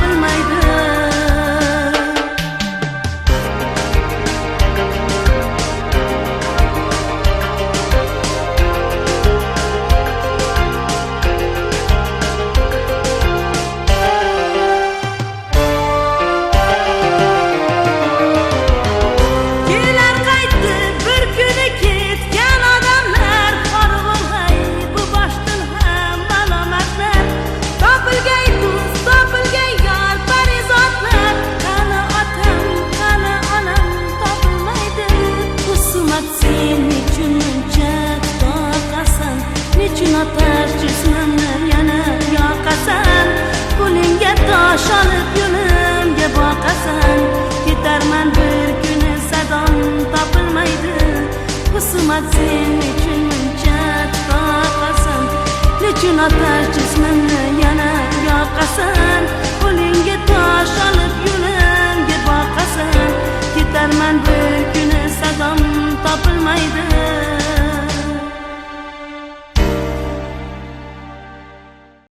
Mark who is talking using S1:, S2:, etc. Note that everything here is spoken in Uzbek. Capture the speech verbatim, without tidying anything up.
S1: topilmaydi. Atar jismimni yana yoqasan, qo'lingga tosh olib yo'limga boqasan. Ketarman bir kuni sadom topilmaydi. Husumat sen nechun muncha toqasan, nechun atar jismimni yana yoqasan, qo'lingga tosh olib yo'limga boqasan. Ketarman bir kuni sadom topilmaydi.